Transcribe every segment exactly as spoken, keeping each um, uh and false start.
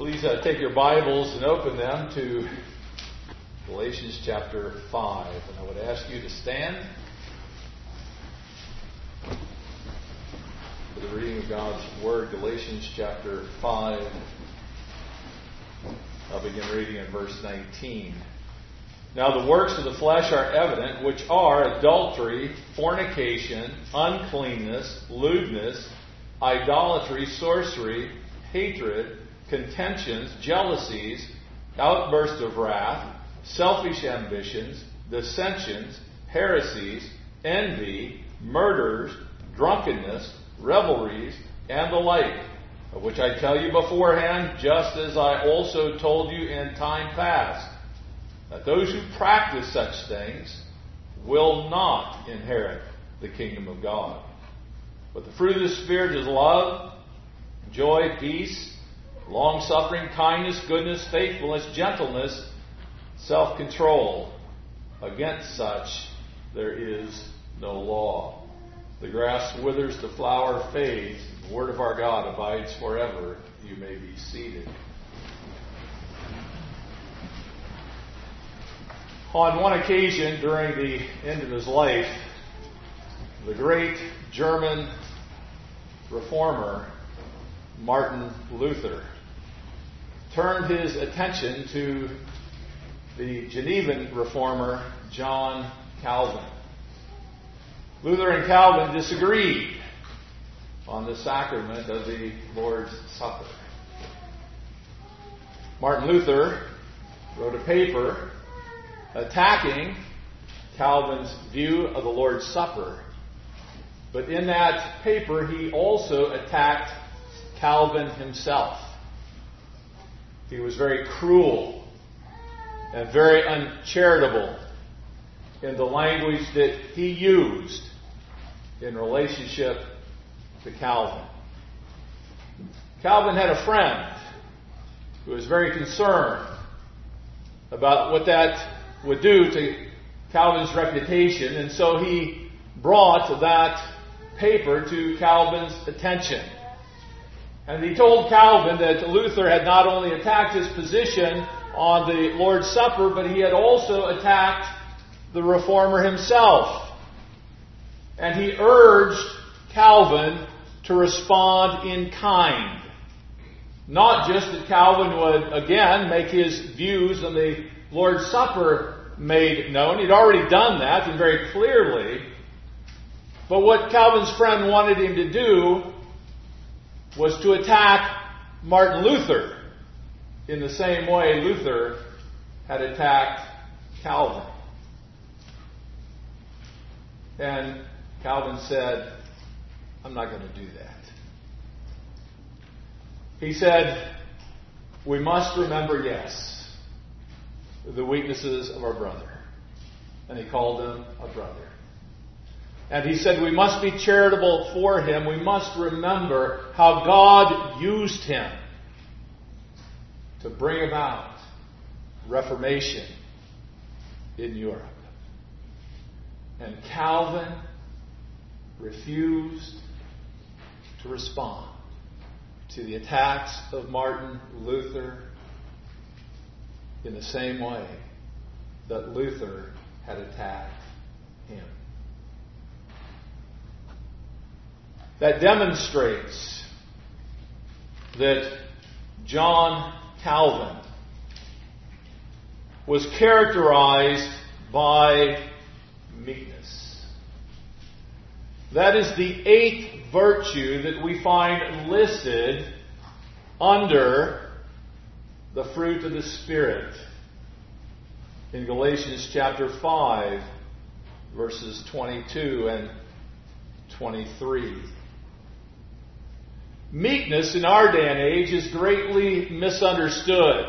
Please uh, take your Bibles and open them to Galatians chapter five. And I would ask you to stand for the reading of God's Word, Galatians chapter five. I'll begin reading in verse nineteen. Now the works of the flesh are evident, which are adultery, fornication, uncleanness, lewdness, idolatry, sorcery, hatred, contentions, jealousies, outbursts of wrath, selfish ambitions, dissensions, heresies, envy, murders, drunkenness, revelries, and the like, of which I tell you beforehand, just as I also told you in time past, that those who practice such things will not inherit the kingdom of God. But the fruit of the Spirit is love, joy, peace, long-suffering, kindness, goodness, faithfulness, gentleness, self-control. Against such there is no law. The grass withers, the flower fades. The word of our God abides forever. You may be seated. On one occasion during the end of his life, the great German reformer Martin Luther turned his attention to the Genevan reformer John Calvin. Luther and Calvin disagreed on the sacrament of the Lord's Supper. Martin Luther wrote a paper attacking Calvin's view of the Lord's Supper. But in that paper, he also attacked Calvin himself. He was very cruel and very uncharitable in the language that he used in relationship to Calvin. Calvin had a friend who was very concerned about what that would do to Calvin's reputation, and so he brought that paper to Calvin's attention. And he told Calvin that Luther had not only attacked his position on the Lord's Supper, but he had also attacked the reformer himself. And he urged Calvin to respond in kind. Not just that Calvin would, again, make his views on the Lord's Supper made known. He'd already done that, and very clearly. But what Calvin's friend wanted him to do was to attack Martin Luther in the same way Luther had attacked Calvin. And Calvin said, I'm not going to do that. He said, we must remember, yes, the weaknesses of our brother. And he called him a brother. And he said we must be charitable for him. We must remember how God used him to bring about Reformation in Europe. And Calvin refused to respond to the attacks of Martin Luther in the same way that Luther had attacked him. That demonstrates that John Calvin was characterized by meekness. That is the eighth virtue that we find listed under the fruit of the Spirit in Galatians chapter five, verses twenty-two and twenty-three. Meekness in our day and age is greatly misunderstood.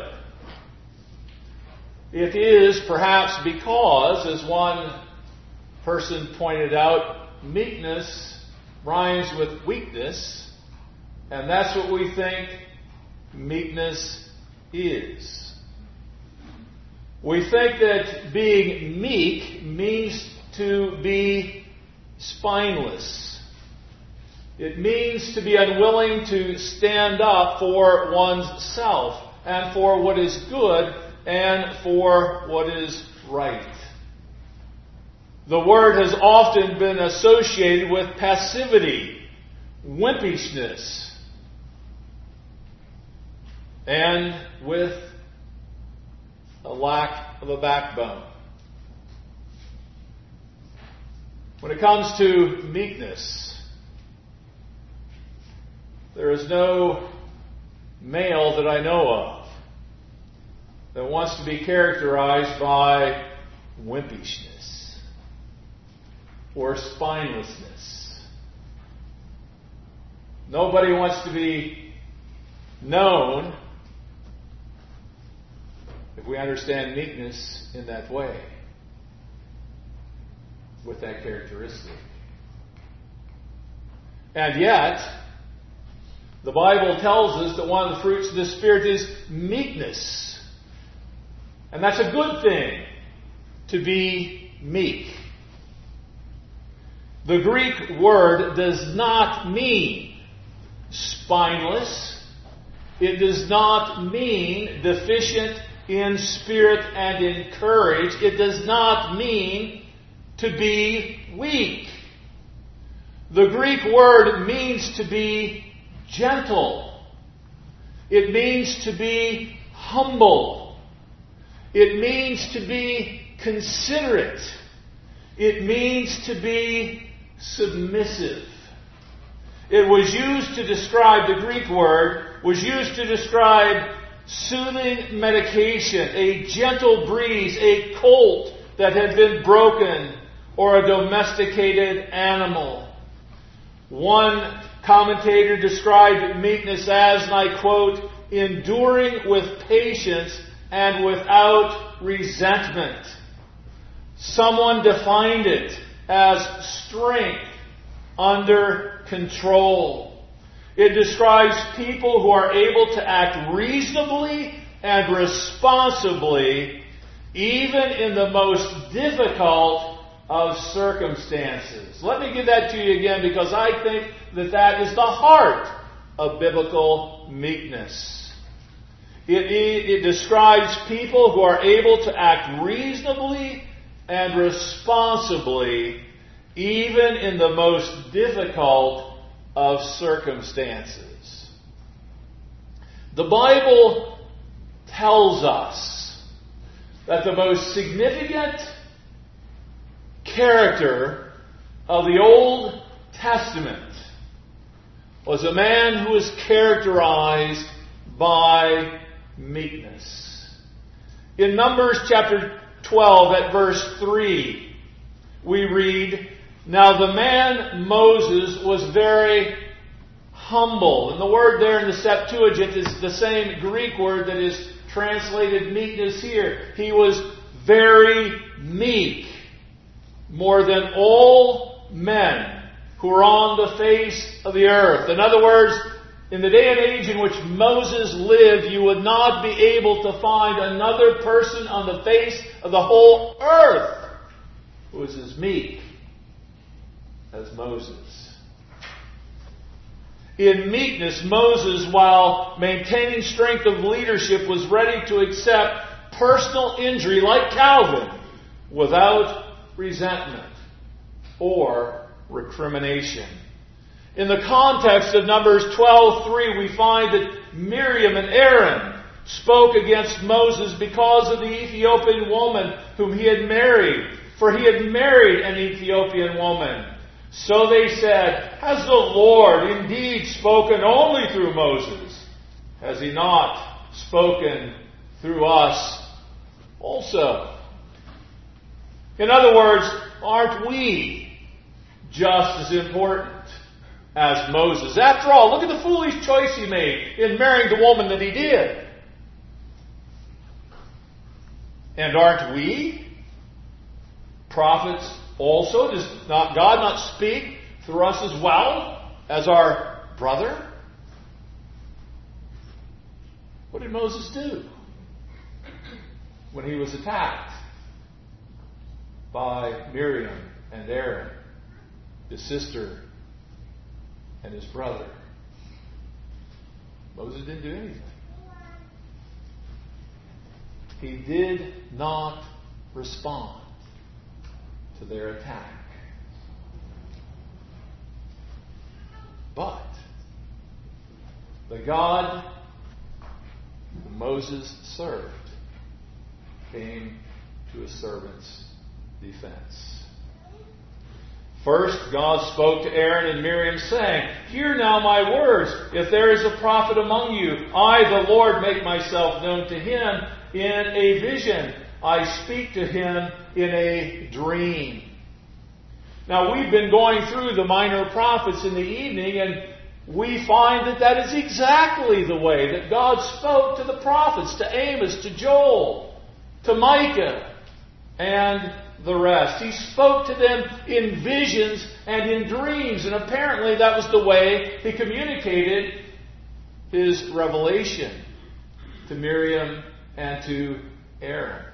It is perhaps because, as one person pointed out, meekness rhymes with weakness, and that's what we think meekness is. We think that being meek means to be spineless, It means to be unwilling to stand up for one's self and for what is good and for what is right. The word has often been associated with passivity, wimpishness, and with a lack of a backbone. When it comes to meekness, there is no male that I know of that wants to be characterized by wimpishness or spinelessness. Nobody wants to be known, if we understand meekness in that way, with that characteristic. And yet, the Bible tells us that one of the fruits of the Spirit is meekness. And that's a good thing, to be meek. The Greek word does not mean spineless. It does not mean deficient in spirit and in courage. It does not mean to be weak. The Greek word means to be gentle. It means to be humble. It means to be considerate. It means to be submissive. It was used to describe, the Greek word was used to describe soothing medication, a gentle breeze, a colt that had been broken, or a domesticated animal. One commentator described meekness as, and I quote, enduring with patience and without resentment. Someone defined it as strength under control. It describes people who are able to act reasonably and responsibly even in the most difficult of circumstances. Let me give that to you again, because I think that that is the heart of biblical meekness. It, it, it describes people who are able to act reasonably and responsibly even in the most difficult of circumstances. The Bible tells us that the most significant character of the Old Testament was a man who was characterized by meekness. In Numbers chapter twelve at verse three, we read, "Now the man Moses was very humble." And the word there in the Septuagint is the same Greek word that is translated meekness here. He was very meek, more than all men who are on the face of the earth. In other words, in the day and age in which Moses lived, you would not be able to find another person on the face of the whole earth who was as meek as Moses. In meekness, Moses, while maintaining strength of leadership, was ready to accept personal injury like Calvin without resentment or recrimination. In the context of Numbers twelve three, we find that Miriam and Aaron spoke against Moses because of the Ethiopian woman whom he had married, for he had married an Ethiopian woman. So they said, "Has the Lord indeed spoken only through Moses? Has he not spoken through us also?" In other words, aren't we just as important as Moses? After all, look at the foolish choice he made in marrying the woman that he did. And aren't we prophets also? Does not God not speak through us as well as our brother? What did Moses do when he was attacked by Miriam and Aaron, his sister and his brother. Moses didn't do anything. He did not respond to their attack. But the God whom Moses served came to his servant's defense. First, God spoke to Aaron and Miriam, saying, "Hear now my words. If there is a prophet among you, I, the Lord, make myself known to him in a vision. I speak to him in a dream." Now, we've been going through the minor prophets in the evening, and we find that that is exactly the way that God spoke to the prophets, to Amos, to Joel, to Micah, and the rest. He spoke to them in visions and in dreams, and apparently that was the way he communicated his revelation to Miriam and to Aaron.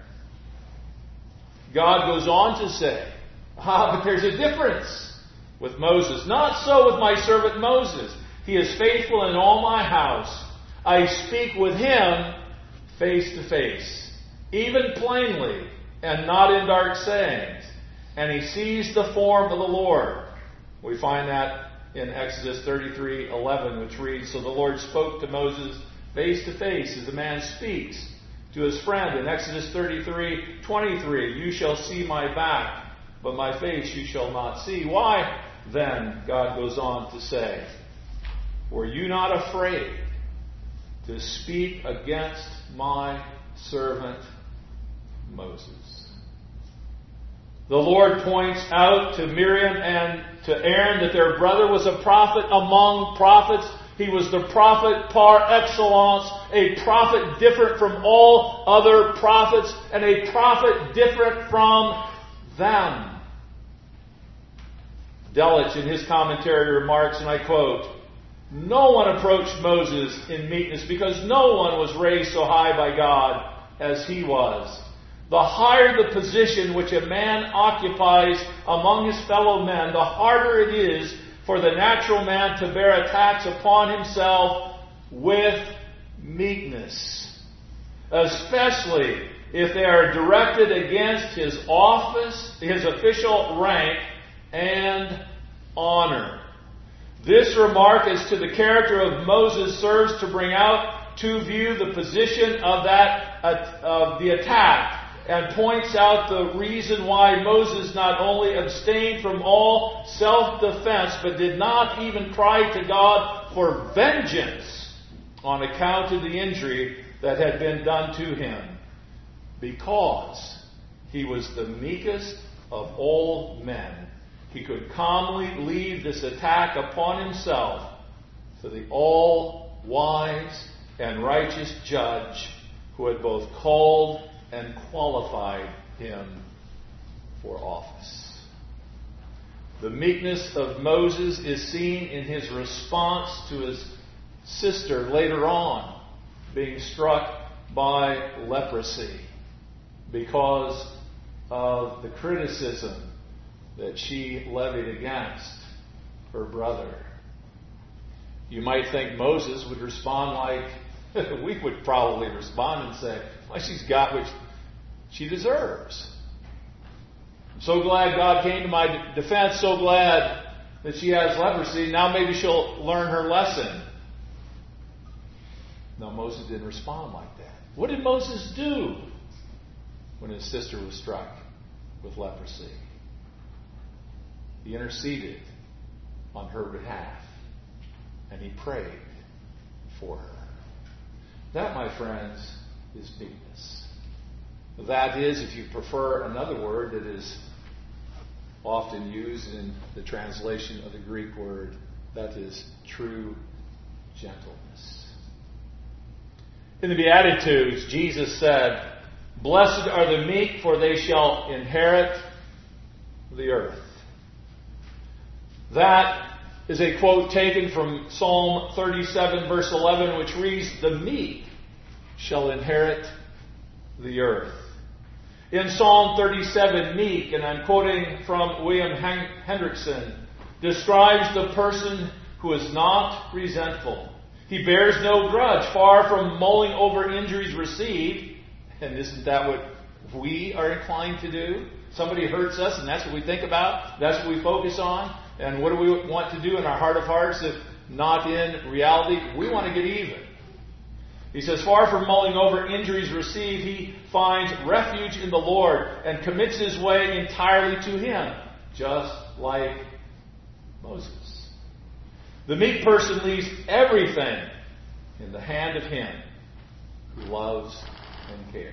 God goes on to say, ah, but there's a difference with Moses. Not so with my servant Moses. He is faithful in all my house. I speak with him face to face, even plainly, and not in dark sayings. And he sees the form of the Lord. We find that in Exodus thirty-three eleven, which reads, "So the Lord spoke to Moses face to face as a man speaks to his friend." In Exodus thirty-three twenty-three, "You shall see my back, but my face you shall not see." Why then, God goes on to say, "Were you not afraid to speak against my servant Moses?" The Lord points out to Miriam and to Aaron that their brother was a prophet among prophets. He was the prophet par excellence, a prophet different from all other prophets, and a prophet different from them. Delitzsch, in his commentary, remarks, and I quote, "No one approached Moses in meekness because no one was raised so high by God as he was. The higher the position which a man occupies among his fellow men, the harder it is for the natural man to bear attacks upon himself with meekness, especially if they are directed against his office, his official rank, and honor." This remark as to the character of Moses serves to bring out to view the position of that of the attack, and points out the reason why Moses not only abstained from all self-defense, but did not even cry to God for vengeance on account of the injury that had been done to him, because he was the meekest of all men. He could calmly leave this attack upon himself to the all-wise and righteous judge who had both called and qualified him for office. The meekness of Moses is seen in his response to his sister later on being struck by leprosy because of the criticism that she levied against her brother. You might think Moses would respond like we would probably respond and say, "Well, she's got what she deserves. I'm so glad God came to my defense, so glad that she has leprosy. Now maybe she'll learn her lesson." No, Moses didn't respond like that. What did Moses do when his sister was struck with leprosy? He interceded on her behalf, and he prayed for her. That, my friends, is meekness. That is, if you prefer another word that is often used in the translation of the Greek word, that is true gentleness. In the Beatitudes, Jesus said, "Blessed are the meek, for they shall inherit the earth." That is a quote taken from Psalm thirty-seven, verse eleven, which reads, "The meek shall inherit the earth." In Psalm thirty-seven, meek, and I'm quoting from William Hendrickson, describes the person who is not resentful. He bears no grudge, far from mulling over injuries received. And isn't that what we are inclined to do? Somebody hurts us, and that's what we think about. That's what we focus on. And what do we want to do in our heart of hearts if not in reality? We want to get even. He says, far from mulling over injuries received, he finds refuge in the Lord and commits his way entirely to him, just like Moses. The meek person leaves everything in the hand of him who loves and cares.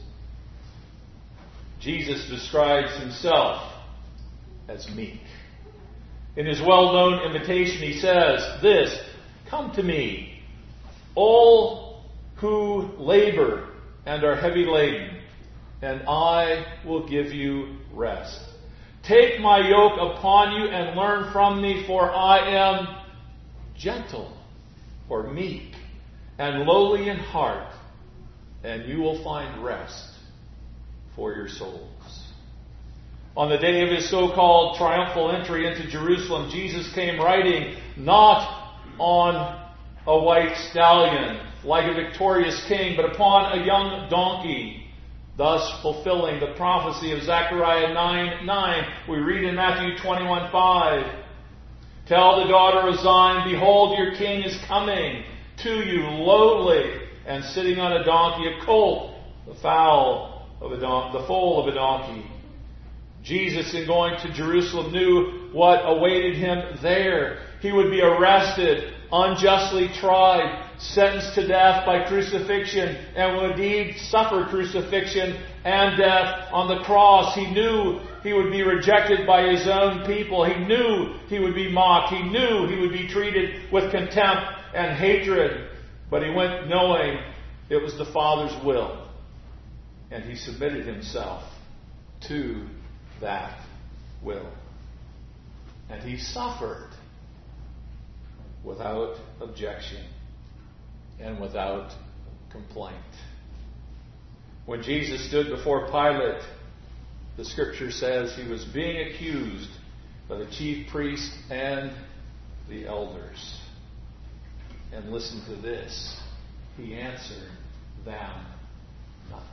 Jesus describes himself as meek. In his well-known invitation, he says this, "Come to me, all who labor and are heavy laden, and I will give you rest. Take my yoke upon you and learn from me, for I am gentle," or meek, "and lowly in heart, and you will find rest for your souls." On the day of his so-called triumphal entry into Jerusalem, Jesus came riding not on a white stallion like a victorious king, but upon a young donkey, thus fulfilling the prophecy of Zechariah nine nine. We read in Matthew twenty-one five, "Tell the daughter of Zion, behold, your king is coming to you lowly, and sitting on a donkey, a colt, the foal of a don- the foal of a donkey." Jesus, in going to Jerusalem, knew what awaited him there. He would be arrested, unjustly tried, sentenced to death by crucifixion, and would indeed suffer crucifixion and death on the cross. He knew he would be rejected by his own people. He knew he would be mocked. He knew he would be treated with contempt and hatred. But he went knowing it was the Father's will. And he submitted himself to that will. And he suffered without objection and without complaint. When Jesus stood before Pilate, the scripture says he was being accused by the chief priests and the elders. And listen to this. He answered them nothing.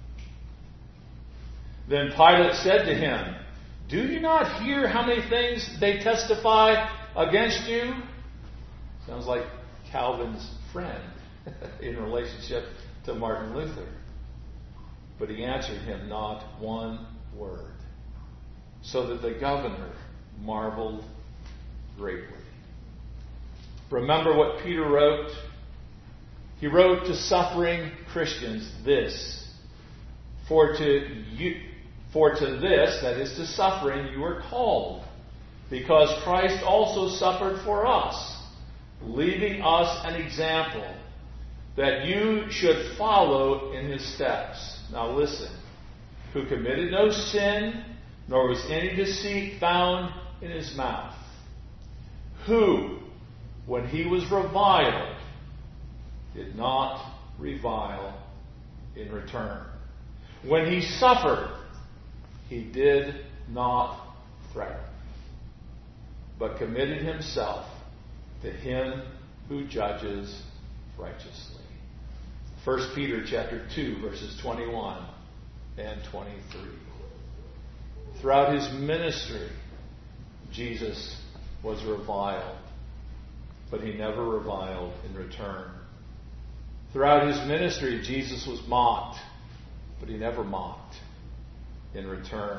Then Pilate said to him, "Do you not hear how many things they testify against you?" Sounds like Calvin's friend in relationship to Martin Luther. But he answered him not one word, so that the governor marveled greatly. Remember what Peter wrote? He wrote to suffering Christians this, For to you, for to this, that is to suffering, you are called, because Christ also suffered for us, leaving us an example, that you should follow in his steps. Now listen. Who committed no sin, nor was any deceit found in his mouth. Who, when he was reviled, did not revile in return. When he suffered, he did not threaten, but committed himself to him who judges righteously. First Peter chapter two, verses twenty-one and twenty-three. Throughout his ministry, Jesus was reviled, but he never reviled in return. Throughout his ministry, Jesus was mocked, but he never mocked in return.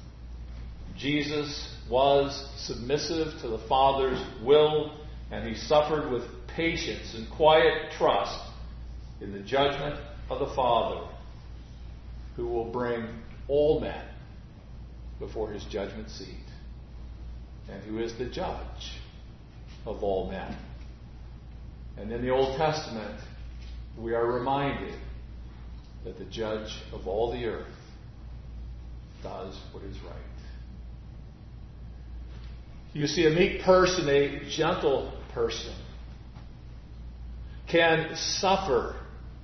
Jesus was submissive to the Father's will, and he suffered with patience and quiet trust in the judgment of the Father, who will bring all men before his judgment seat, and who is the judge of all men. And in the Old Testament, we are reminded that the judge of all the earth does what is right. You see, a meek person, a gentle person, can suffer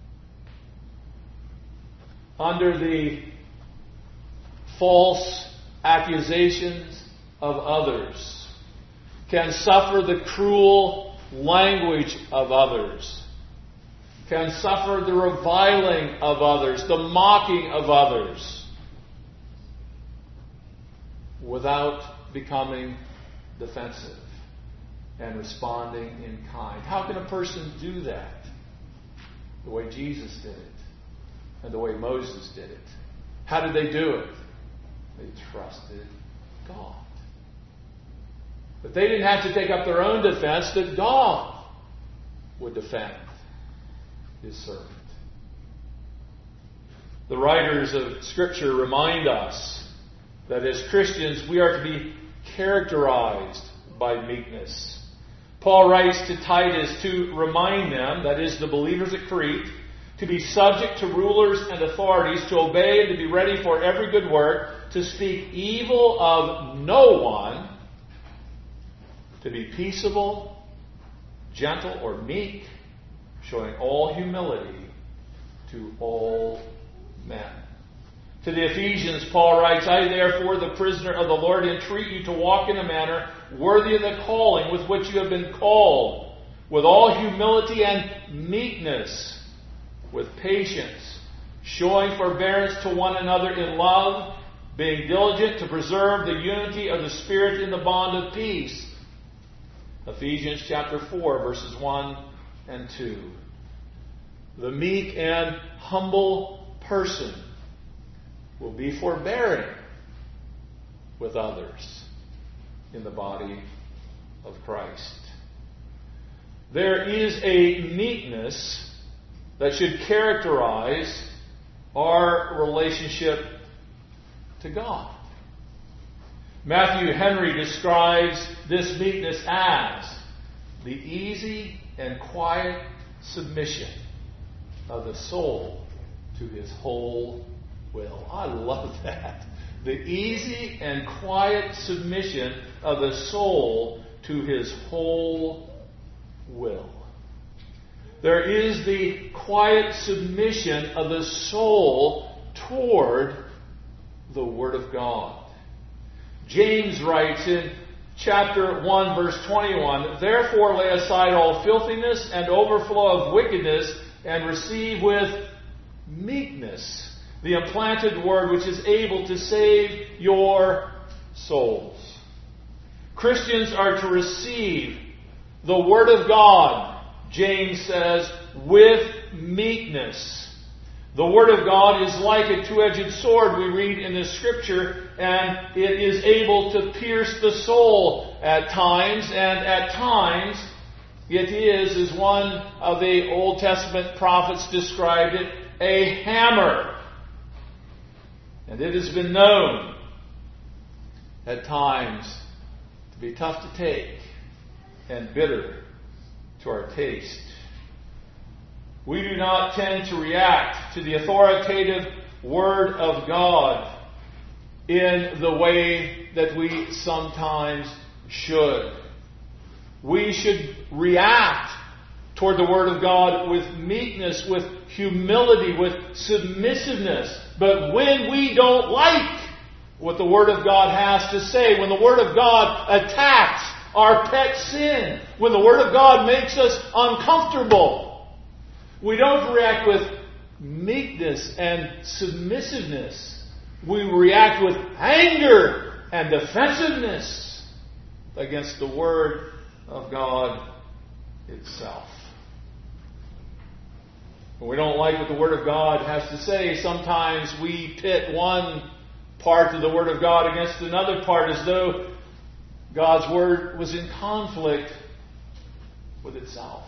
under the false accusations of others, can suffer the cruel language of others, can suffer the reviling of others, the mocking of others, without becoming defensive and responding in kind. How can a person do that? The way Jesus did it, and the way Moses did it. How did they do it? They trusted God. But they didn't have to take up their own defense, that God would defend His servant. The writers of Scripture remind us that as Christians we are to be characterized by meekness. Paul writes to Titus to remind them, that is, the believers at Crete, to be subject to rulers and authorities, to obey and to be ready for every good work, to speak evil of no one, to be peaceable, gentle, or meek, showing all humility to all men. To the Ephesians, Paul writes, I therefore, the prisoner of the Lord, entreat you to walk in a manner worthy of the calling with which you have been called, with all humility and meekness, with patience, showing forbearance to one another in love, being diligent to preserve the unity of the Spirit in the bond of peace. Ephesians chapter four, verses one and two. The meek and humble person will be forbearing with others in the body of Christ. There is a meekness that should characterize our relationship to God. Matthew Henry describes this meekness as the easy and quiet submission of the soul to His whole will. I love that. The easy and quiet submission of the soul to His whole will. There is the quiet submission of the soul toward the Word of God. James writes in chapter one, verse twenty-one, Therefore lay aside all filthiness and overflow of wickedness, and receive with meekness the implanted word which is able to save your souls. Christians are to receive the Word of God, James says, with meekness. The Word of God is like a two-edged sword, we read in the Scripture, and it is able to pierce the soul at times, and at times it is, as one of the Old Testament prophets described it, a hammer. And it has been known at times to be tough to take and bitter to our taste. We do not tend to react to the authoritative Word of God in the way that we sometimes should. We should react toward the Word of God with meekness, with humility, with submissiveness. But when we don't like what the Word of God has to say, when the Word of God attacks our pet sin, when the Word of God makes us uncomfortable, we don't react with meekness and submissiveness. We react with anger and defensiveness against the Word of God itself. When we don't like what the Word of God has to say, sometimes we pit one part of the Word of God against another part as though God's Word was in conflict with itself.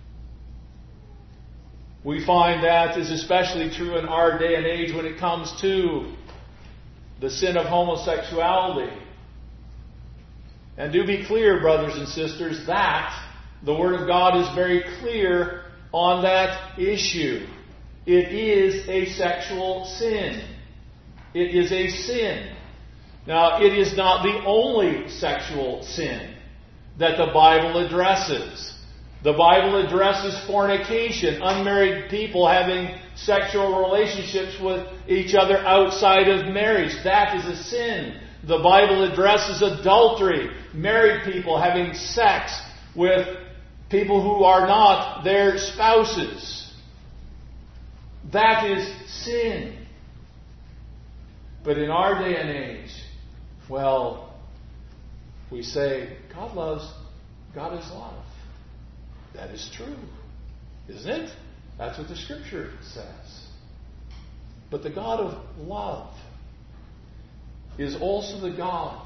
We find that is especially true in our day and age when it comes to the sin of homosexuality. And do be clear, brothers and sisters, that the Word of God is very clear on that issue. It is a sexual sin. It is a sin. Now, it is not the only sexual sin that the Bible addresses. The Bible addresses fornication, unmarried people having sexual relationships with each other outside of marriage. That is a sin. the Bible addresses adultery, married people having sex with people who are not their spouses. That is sin. But in our day and age, well, we say, God loves, God is love. That is true, isn't it? That's what the Scripture says. But the God of love is also the God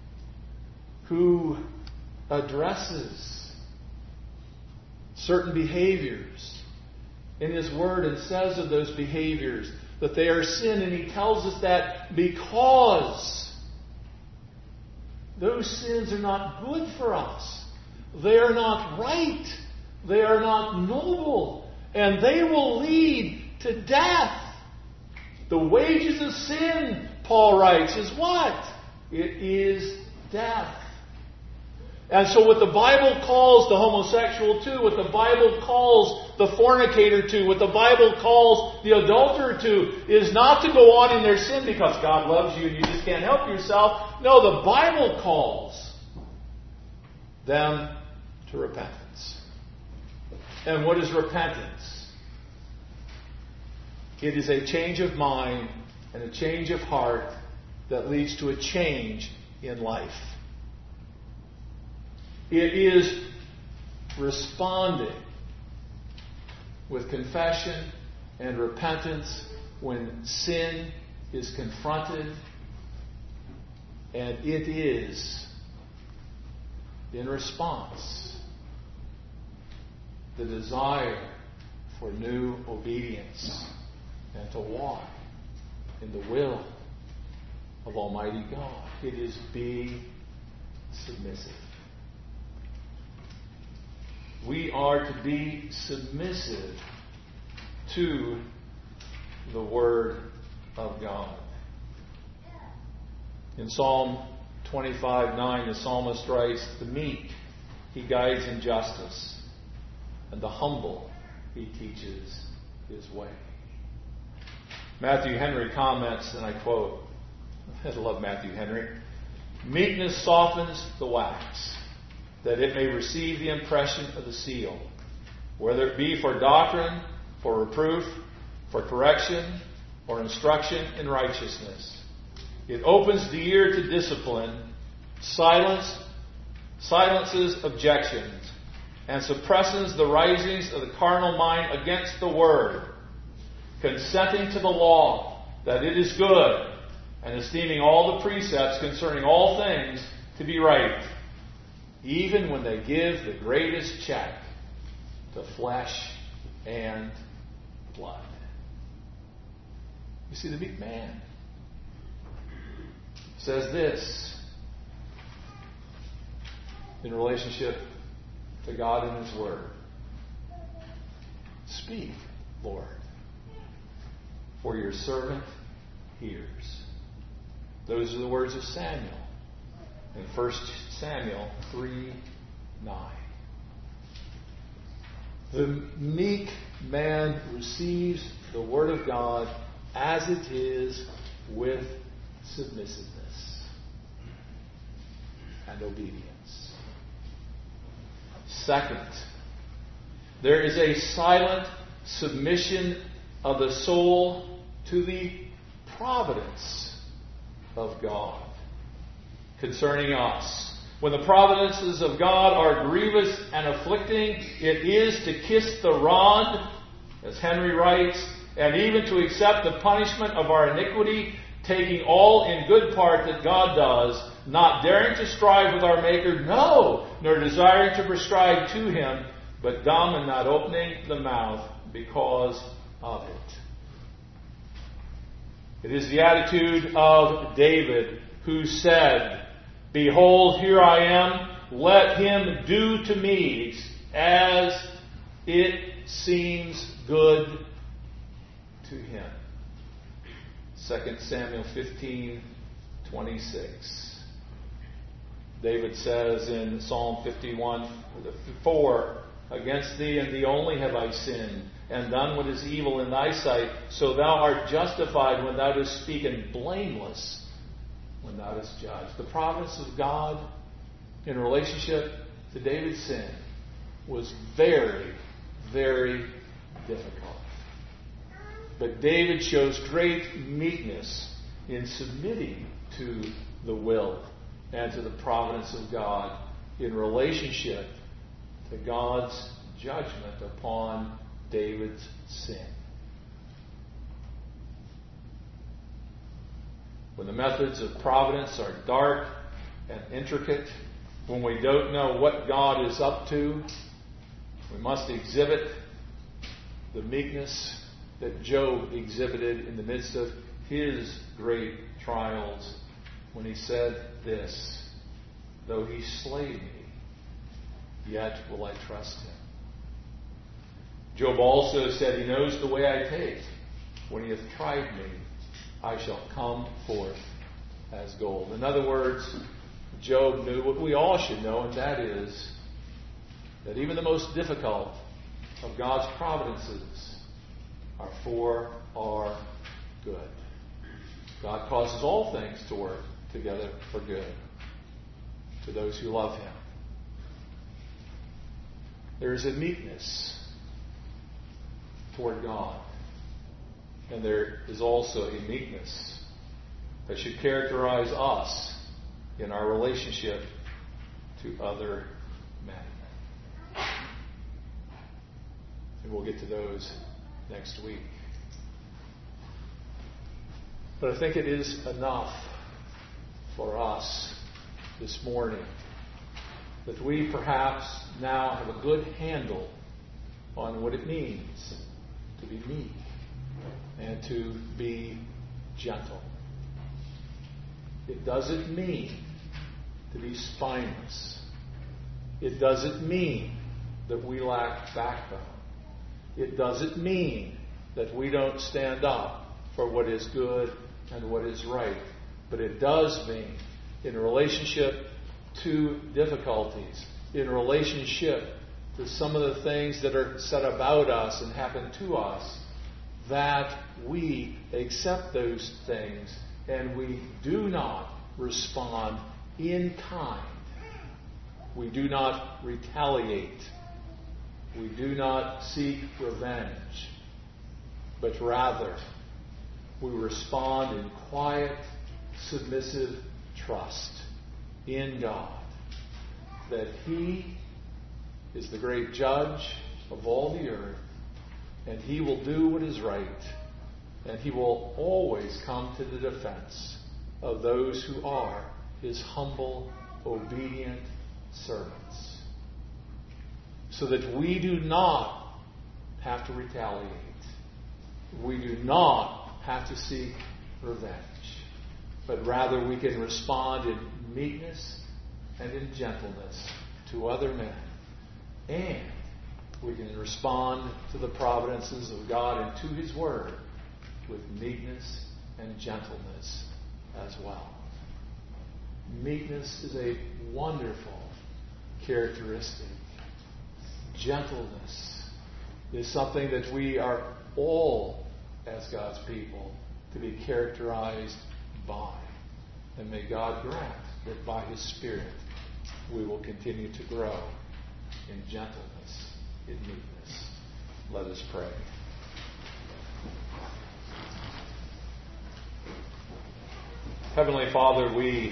who addresses certain behaviors in His Word and says of those behaviors that they are sin, and He tells us that because those sins are not good for us. They are not right. They are not noble. And they will lead to death. The wages of sin, Paul writes, is what? It is death. And so what the Bible calls the homosexual to, what the Bible calls the fornicator to, what the Bible calls the adulterer to, is not to go on in their sin because God loves you and you just can't help yourself. No, the Bible calls them to repentance. And what is repentance? It is a change of mind and a change of heart that leads to a change in life. It is responding with confession and repentance when sin is confronted, and it is, in response, the desire for new obedience and to walk in the will of Almighty God. It is being submissive. We are to be submissive to the Word of God. In Psalm twenty-five nine, the psalmist writes, "The meek He guides in justice, and the humble He teaches His way." Matthew Henry comments, and I quote, I love Matthew Henry, "Meekness softens the wax, that it may receive the impression of the seal, whether it be for doctrine, for reproof, for correction, or instruction in righteousness. It opens the ear to discipline, silence, silences objections, and suppresses the risings of the carnal mind against the word, consenting to the law that it is good, and esteeming all the precepts concerning all things to be right, even when they give the greatest check to flesh and blood." You see, the meek man says this in relationship to God and His Word: "Speak, Lord, for your servant hears." Those are the words of Samuel in First Samuel three nine. The meek man receives the Word of God as it is, with submissiveness and obedience. Second, there is a silent submission of the soul to the providence of God concerning us. When the providences of God are grievous and afflicting, it is to kiss the rod, as Henry writes, and even to accept the punishment of our iniquity, taking all in good part that God does, not daring to strive with our Maker, no, nor desiring to prescribe to Him, but dumb and not opening the mouth because of it. It is the attitude of David, who said, "Behold, here I am, let him do to me as it seems good to him." Second Samuel fifteen twenty-six. David says in Psalm fifty-one four, "Against thee and thee only have I sinned, and done what is evil in thy sight, so thou art justified when thou dost speak, and blameless when thou dost judge. The providence of God in relationship to David's sin was very, very difficult. But David shows great meekness in submitting to the will and to the providence of God in relationship to God's judgment upon David's sin. When the methods of providence are dark and intricate, when we don't know what God is up to, we must exhibit the meekness that Job exhibited in the midst of his great trials when he said this, though he slay me, yet will I trust him. Job also said, he knows the way I take. When he hath tried me, I shall come forth as gold. In other words, Job knew what we all should know, and that is that even the most difficult of God's providences are for our good. God causes all things to work together for good to those who love him. There is a meekness toward God. And there is also a meekness that should characterize us in our relationship to other men. And we'll get to those next week. But I think it is enough for us this morning that we perhaps now have a good handle on what it means to be meek and to be gentle. It doesn't mean to be spineless. It doesn't mean that we lack backbone. It doesn't mean that we don't stand up for what is good and what is right. But it does mean, in relationship to difficulties, in relationship to some of the things that are said about us and happen to us, that we accept those things and we do not respond in kind. We do not retaliate. We do not seek revenge. But rather, we respond in quiet, submissive trust in God that He is the great judge of all the earth, and He will do what is right, and He will always come to the defense of those who are His humble, obedient servants, so that we do not have to retaliate. We do not have to seek revenge, but rather we can respond in meekness and in gentleness to other men, and we can respond to the providences of God and to His Word with meekness and gentleness as well. Meekness is a wonderful characteristic. Gentleness is something that we are all, as God's people, to be characterized by. And may God grant that by His Spirit we will continue to grow in gentleness, in meekness. Let us pray. Heavenly Father, we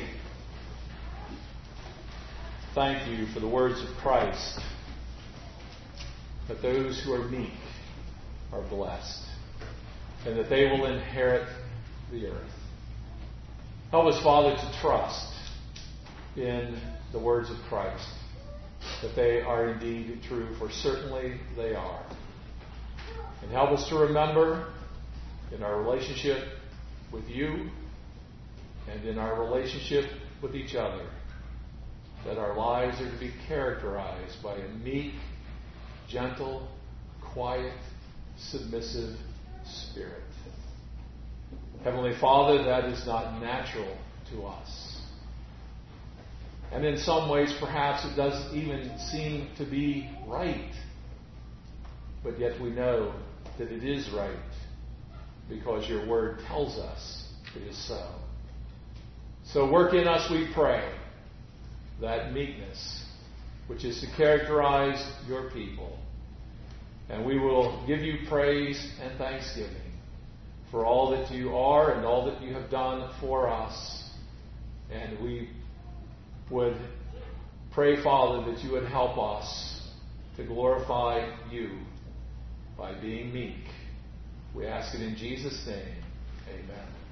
thank You for the words of Christ, that those who are meek are blessed, and that they will inherit the earth. Help us, Father, to trust in the words of Christ, that they are indeed true, for certainly they are. And help us to remember in our relationship with You and in our relationship with each other that our lives are to be characterized by a meek, gentle, quiet, submissive spirit. Heavenly Father, that is not natural to us. And in some ways, perhaps it doesn't even seem to be right. But yet we know that it is right because Your Word tells us it is so. So work in us, we pray, that meekness which is to characterize your people. And we will give you praise and thanksgiving for all that you are and all that you have done for us. And we would pray, Father, that you would help us to glorify you by being meek. We ask it in Jesus' name. Amen.